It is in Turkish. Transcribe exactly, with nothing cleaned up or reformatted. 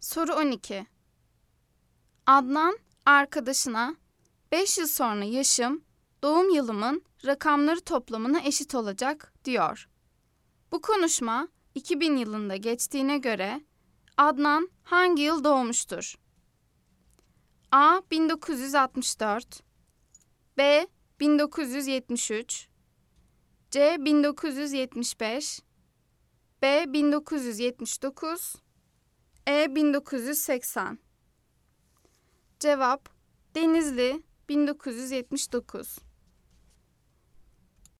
Soru on iki. Adnan arkadaşına beş yıl sonra yaşım, doğum yılımın rakamları toplamına eşit olacak diyor. Bu konuşma iki bin yılında geçtiğine göre Adnan hangi yıl doğmuştur? A. bin dokuz yüz altmış dört, B. bin dokuz yüz yetmiş üç, C. bin dokuz yüz yetmiş beş, B. bin dokuz yüz yetmiş dokuz, E. bin dokuz yüz seksen. Cevap Denizli bin dokuz yüz yetmiş dokuz.